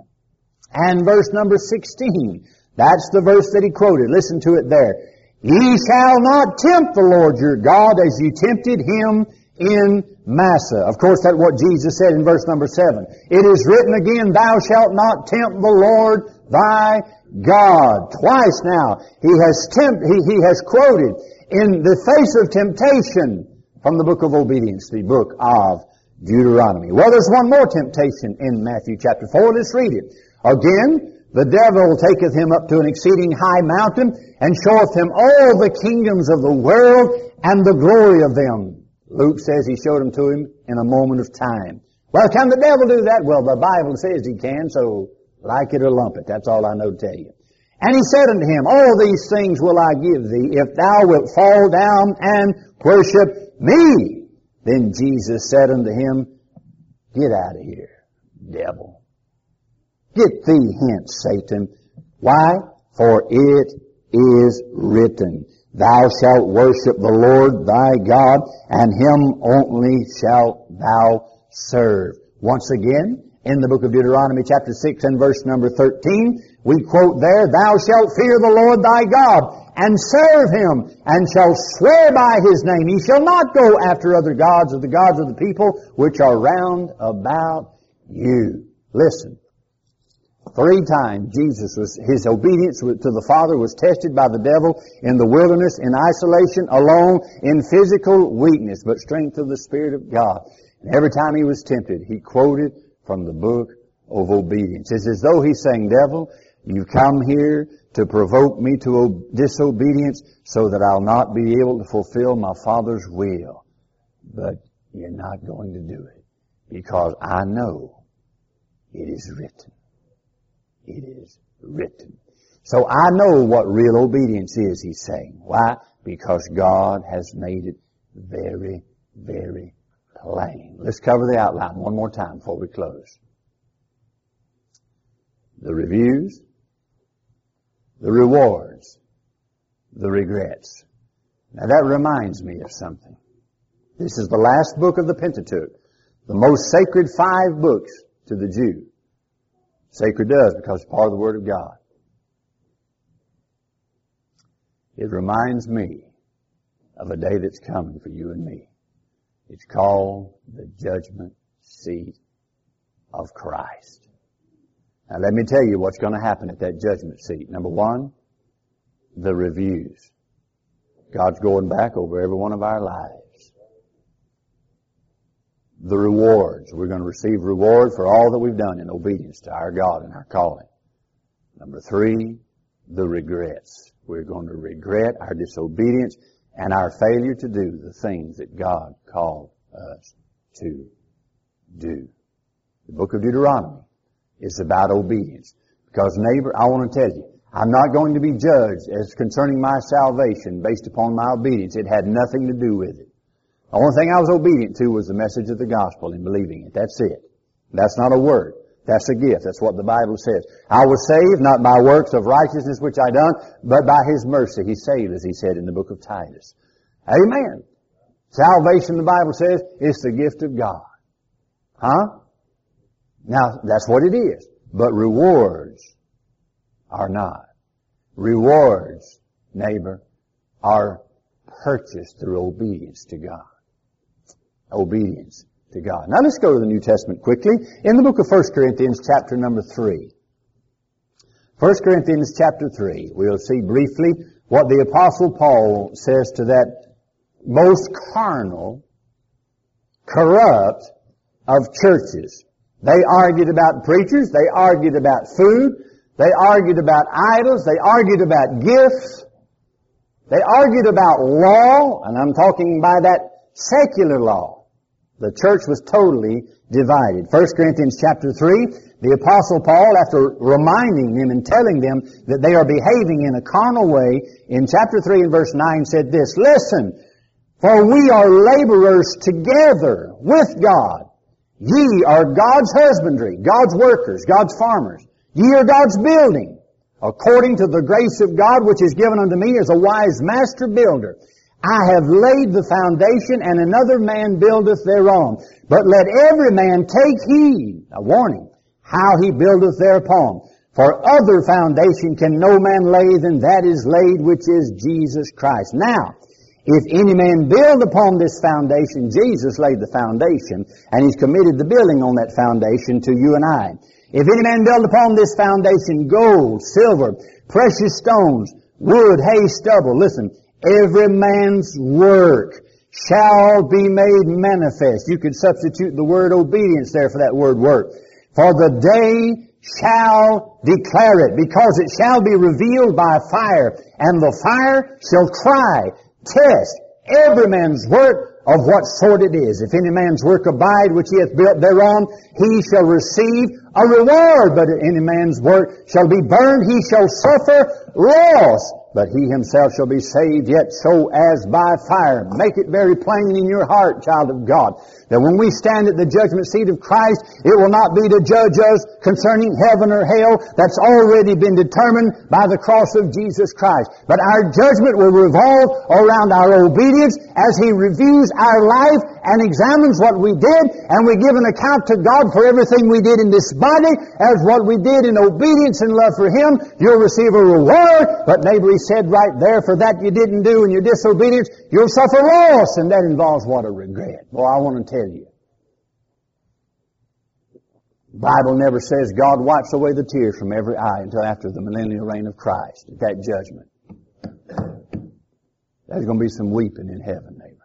and verse number 16. That's the verse that he quoted. Listen to it there. "Ye shall not tempt the Lord your God as ye tempted Him in Massah." Of course, that's what Jesus said in verse number 7. "It is written again, Thou shalt not tempt the Lord thy God." Twice now, he has quoted in the face of temptation from the book of obedience, the book of Deuteronomy. Well, there's one more temptation in Matthew chapter 4. Let's read it. "Again, the devil taketh him up to an exceeding high mountain, and showeth him all the kingdoms of the world and the glory of them." Luke says he showed them to him in a moment of time. Well, can the devil do that? Well, the Bible says he can, so like it or lump it. That's all I know to tell you. "And he said unto him, All these things will I give thee, if thou wilt fall down and worship me. Then Jesus said unto him, Get out of here, devil. Get thee hence, Satan. Why? For it is written, Thou shalt worship the Lord thy God, and Him only shalt thou serve." Once again, in the book of Deuteronomy chapter 6 and verse number 13, we quote there, "Thou shalt fear the Lord thy God, and serve Him, and shall swear by His name. He shall not go after other gods, or the gods of the people which are round about you." Listen. 3 times His obedience to the Father was tested by the devil in the wilderness, in isolation, alone, in physical weakness, but strength of the Spirit of God. And every time He was tempted, He quoted from the book of obedience. It's as though He's saying, "Devil, you come here to provoke me to disobedience so that I'll not be able to fulfill my Father's will. But you're not going to do it, because I know it is written. It is written." So I know what real obedience is, he's saying. Why? Because God has made it very, very plain. Let's cover the outline one more time before we close. The reviews, the rewards, the regrets. Now that reminds me of something. This is the last book of the Pentateuch, the most sacred 5 books to the Jew. Sacred does, because it's part of the Word of God. It reminds me of a day that's coming for you and me. It's called the judgment seat of Christ. Now let me tell you what's going to happen at that judgment seat. Number one, the reviews. God's going back over every one of our lives. The rewards. We're going to receive reward for all that we've done in obedience to our God and our calling. Number three, the regrets. We're going to regret our disobedience and our failure to do the things that God called us to do. The book of Deuteronomy is about obedience. Because neighbor, I want to tell you, I'm not going to be judged as concerning my salvation based upon my obedience. It had nothing to do with it. The only thing I was obedient to was the message of the gospel and believing it. That's it. That's not a word. That's a gift. That's what the Bible says. I was saved not by works of righteousness which I done, but by His mercy He saved, as He said in the book of Titus. Amen. Salvation, the Bible says, is the gift of God. Huh? Now, that's what it is. But rewards are not. Rewards, neighbor, are purchased through obedience to God. Obedience to God. Now let's go to the New Testament quickly. In the book of 1 Corinthians chapter number 3. 1 Corinthians chapter 3. We'll see briefly what the Apostle Paul says to that most carnal, corrupt of churches. They argued about preachers. They argued about food. They argued about idols. They argued about gifts. They argued about law, and I'm talking by that secular law. The church was totally divided. 1 Corinthians chapter 3, the Apostle Paul, after reminding them and telling them that they are behaving in a carnal way, in chapter 3 and verse 9 said this, "Listen, for we are laborers together with God. Ye are God's husbandry, God's workers, God's farmers. Ye are God's building, according to the grace of God which is given unto me as a wise master builder. I have laid the foundation, and another man buildeth thereon. But let every man take heed," a warning, "how he buildeth thereupon. For other foundation can no man lay than that is laid, which is Jesus Christ. Now, if any man build upon this foundation," Jesus laid the foundation, and He's committed the building on that foundation to you and I. "If any man build upon this foundation gold, silver, precious stones, wood, hay, stubble," listen, "every man's work shall be made manifest." You could substitute the word obedience there for that word work. "For the day shall declare it, because it shall be revealed by fire, and the fire shall try, test every man's work of what sort it is. If any man's work abide which he hath built thereon, he shall receive a reward. But if any man's work shall be burned, he shall suffer loss. But he himself shall be saved, yet so as by fire." Make it very plain in your heart, child of God, that when we stand at the judgment seat of Christ, it will not be to judge us concerning heaven or hell. That's already been determined by the cross of Jesus Christ. But our judgment will revolve around our obedience as He reviews our life and examines what we did, and we give an account to God for everything we did in this body as what we did in obedience and love for Him. You'll receive a reward, but neighbor, He said right there, for that you didn't do in your disobedience, you'll suffer loss, and that involves what? A regret. Well, I want to tell you, the Bible never says God wipes away the tears from every eye until after the millennial reign of Christ, at that judgment. There's going to be some weeping in heaven, neighbor.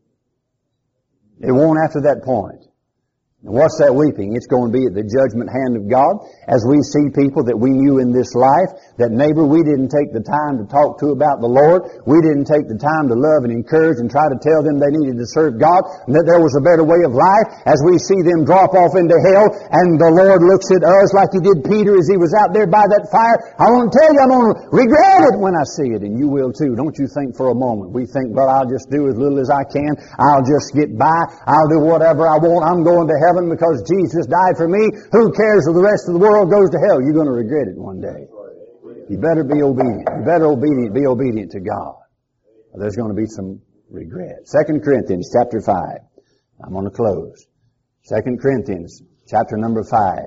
It won't after that point. And what's that weeping? It's going to be at the judgment hand of God as we see people that we knew in this life, that neighbor, we didn't take the time to talk to about the Lord. We didn't take the time to love and encourage and try to tell them they needed to serve God and that there was a better way of life. As we see them drop off into hell and the Lord looks at us like He did Peter as he was out there by that fire, I want to tell you, I'm going to regret it when I see it, and you will too. Don't you think for a moment. We think, well, I'll just do as little as I can. I'll just get by. I'll do whatever I want. I'm going to heaven because Jesus died for me. Who cares if the rest of the world goes to hell? You're going to regret it one day. You better be obedient. You better be obedient to God. There's going to be some regret. 2 Corinthians chapter 5. I'm going to close. 2 Corinthians chapter number 5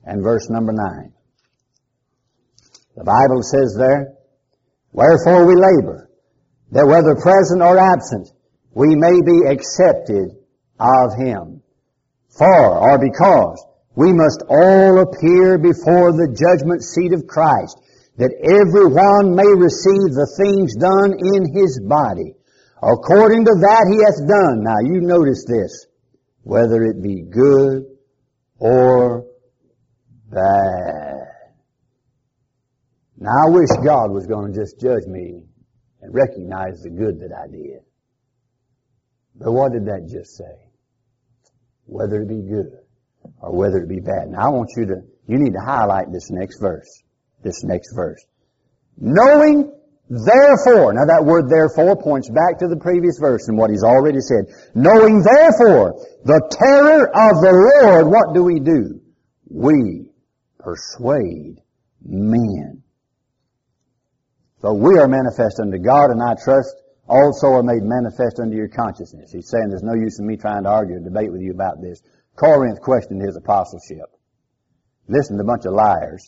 and verse number 9. The Bible says there, wherefore we labor, that whether present or absent, we may be accepted of Him. For, or because, we must all appear before the judgment seat of Christ, that every one may receive the things done in his body, according to that he hath done. Now you notice this, whether it be good or bad. Now I wish God was going to just judge me and recognize the good that I did. But what did that just say? Whether it be good or whether it be bad. Now I want you need to highlight this next verse. This next verse. Knowing therefore, now that word therefore points back to the previous verse and what he's already said. Knowing therefore the terror of the Lord, what do? We persuade men. So we are manifest unto God, and I trust also are made manifest unto your consciousness. He's saying there's no use in me trying to argue and debate with you about this. Corinth questioned his apostleship. Listened to a bunch of liars.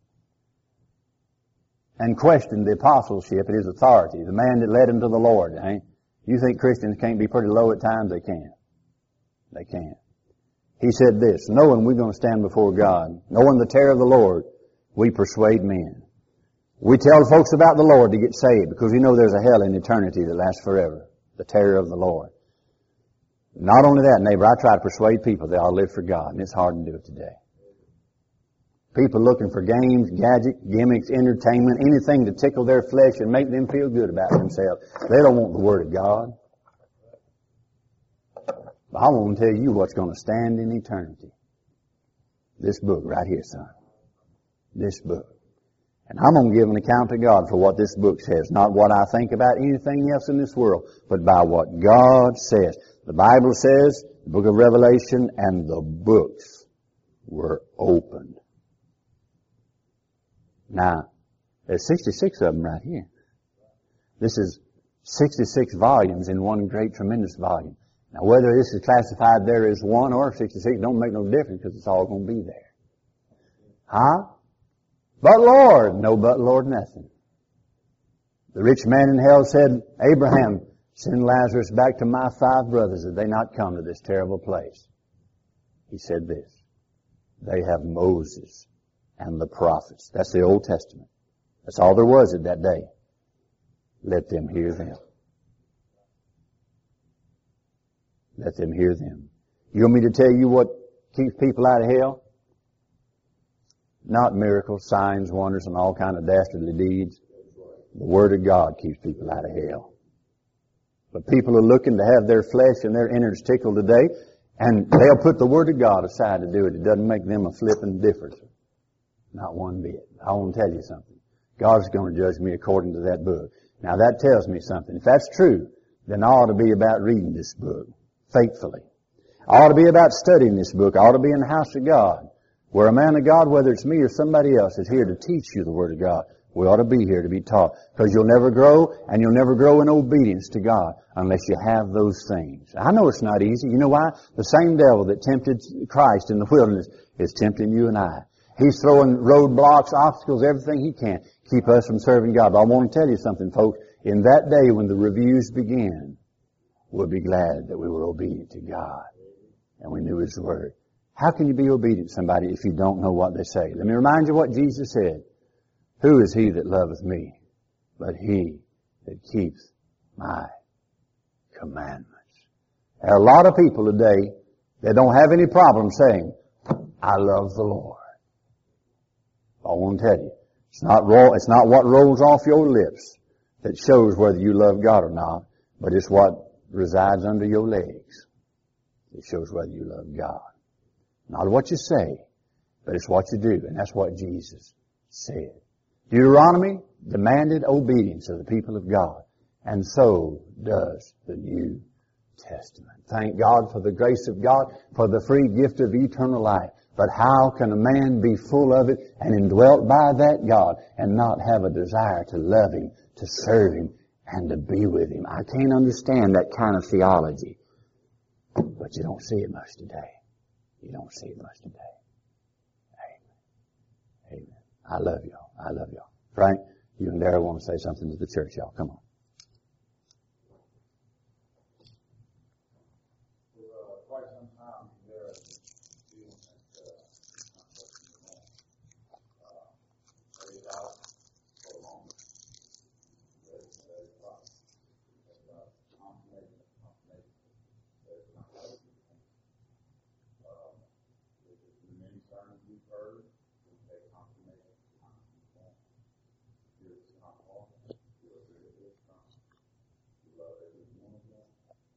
And questioned the apostleship and his authority, the man that led him to the Lord. You think Christians can't be pretty low at times? They can. They can. He said this, knowing we're going to stand before God, knowing the terror of the Lord, we persuade men. We tell folks about the Lord to get saved because we know there's a hell in eternity that lasts forever. The terror of the Lord. Not only that, neighbor, I try to persuade people they ought to live for God, and it's hard to do it today. People looking for games, gadgets, gimmicks, entertainment, anything to tickle their flesh and make them feel good about themselves. They don't want the Word of God. But I want to tell you what's going to stand in eternity. This book right here, son. This book. And I'm going to give an account to God for what this book says. Not what I think about anything else in this world, but by what God says. The Bible says, the book of Revelation, and the books were opened. Now, there's 66 of them right here. This is 66 volumes in one great, tremendous volume. Now, whether this is classified there as 1 or 66 don't make no difference because it's all going to be there. Huh? But Lord, no but Lord nothing. The rich man in hell said, Abraham, send Lazarus back to my 5 brothers that they not come to this terrible place. He said this, they have Moses and the prophets. That's the Old Testament. That's all there was at that day. Let them hear them. Let them hear them. You want me to tell you what keeps people out of hell? Not miracles, signs, wonders, and all kind of dastardly deeds. The Word of God keeps people out of hell. But people are looking to have their flesh and their innards tickled today, and they'll put the Word of God aside to do it. It doesn't make them a flipping difference. Not one bit. I want to tell you something. God's going to judge me according to that book. Now that tells me something. If that's true, then I ought to be about reading this book faithfully. I ought to be about studying this book. I ought to be in the house of God, where a man of God, whether it's me or somebody else, is here to teach you the Word of God. We ought to be here to be taught, because you'll never grow, and you'll never grow in obedience to God unless you have those things. I know it's not easy. You know why? The same devil that tempted Christ in the wilderness is tempting you and I. He's throwing roadblocks, obstacles, everything he can keep us from serving God. But I want to tell you something, folks. In that day when the reviews begin, we'll be glad that we were obedient to God and we knew His Word. How can you be obedient to somebody if you don't know what they say? Let me remind you what Jesus said. Who is he that loveth me but he that keeps my commandments? There are a lot of people today that don't have any problem saying, I love the Lord. I want to tell you, it's not what rolls off your lips that shows whether you love God or not, but it's what resides under your legs that shows whether you love God. Not what you say, but it's what you do, and that's what Jesus said. Deuteronomy demanded obedience of the people of God, and so does the New Testament. Thank God for the grace of God, for the free gift of eternal life. But how can a man be full of it and indwelt by that God and not have a desire to love Him, to serve Him, and to be with Him? I can't understand that kind of theology. But you don't see it much today. You don't see it much today. Amen. I love y'all. I love y'all. Frank, you and Darrell want to say something to the church, y'all. Come on. Quite some time there, feeling that laid out for long. The many sermons we've heard, we take confirmation. It's not hard. It's very good. We love every one of them.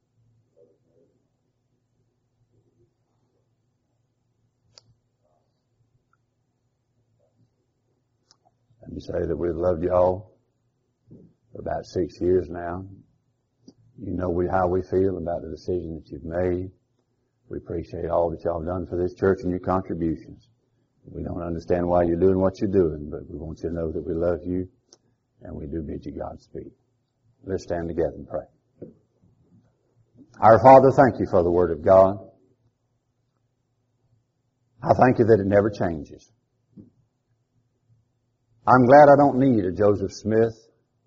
Let me say that we've loved y'all for about 6 years now. You know how we feel about the decision that you've made. We appreciate all that y'all have done for this church and your contributions. We don't understand why you're doing what you're doing, but we want you to know that we love you and we do bid you Godspeed. Let's stand together and pray. Our Father, thank you for the Word of God. I thank you that it never changes. I'm glad I don't need a Joseph Smith,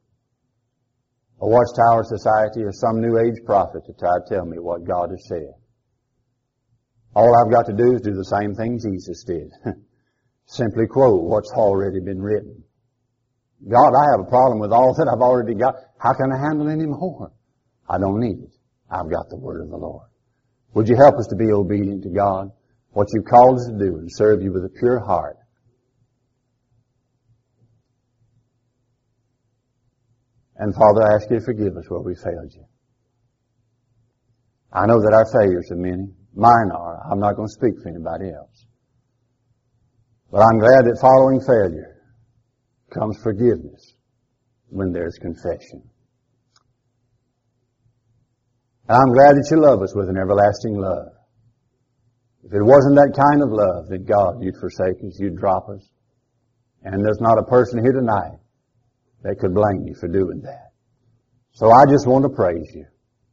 a Watchtower Society, or some New Age prophet to try to tell me what God has said. All I've got to do is do the same thing Jesus did. Simply quote what's already been written. God, I have a problem with all that I've already got. How can I handle any more? I don't need it. I've got the Word of the Lord. Would you help us to be obedient to God, what you've called us to do, and serve you with a pure heart? And Father, I ask you to forgive us where we failed you. I know that our failures are many. Mine are. I'm not going to speak for anybody else. But I'm glad that following failure comes forgiveness when there's confession. And I'm glad that you love us with an everlasting love. If it wasn't that kind of love, that God, you'd forsake us, you'd drop us. And there's not a person here tonight that could blame you for doing that. So I just want to praise you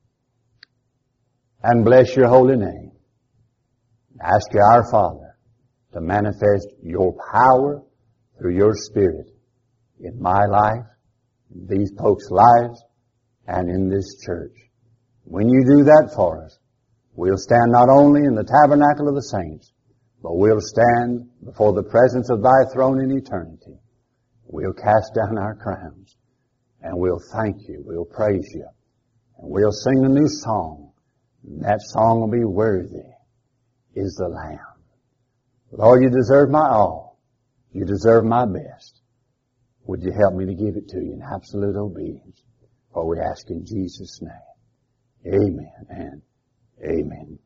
and bless your holy name. Ask you, our Father, to manifest your power through your Spirit in my life, in these folks' lives, and in this church. When you do that for us, we'll stand not only in the tabernacle of the saints, but we'll stand before the presence of thy throne in eternity. We'll cast down our crowns, and we'll thank you, we'll praise you, and we'll sing a new song. And that song will be worthy is the Lamb. Lord, you deserve my all. You deserve my best. Would you help me to give it to you in absolute obedience? For we ask in Jesus' name. Amen and amen.